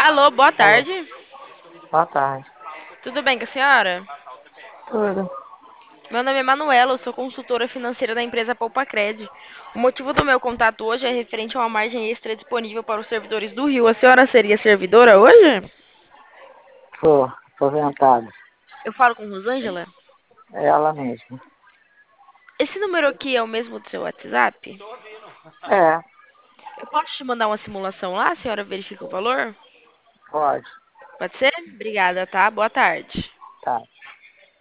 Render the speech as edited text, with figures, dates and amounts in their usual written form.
Alô, boa Alô, tarde. boa tarde. Tudo bem com a senhora? Tudo. Meu nome é Manuela, eu sou consultora financeira da empresa Poupacred. O motivo do meu contato hoje é referente a uma margem extra disponível para os servidores do Rio. A senhora seria servidora hoje? Sou aposentado. Eu falo com Rosângela. É ela mesma. Esse número aqui é o mesmo do seu WhatsApp? É, Eu posso te mandar uma simulação lá, a senhora verifica o valor? pode. Pode ser? Obrigada, tá? Boa tarde. Tá.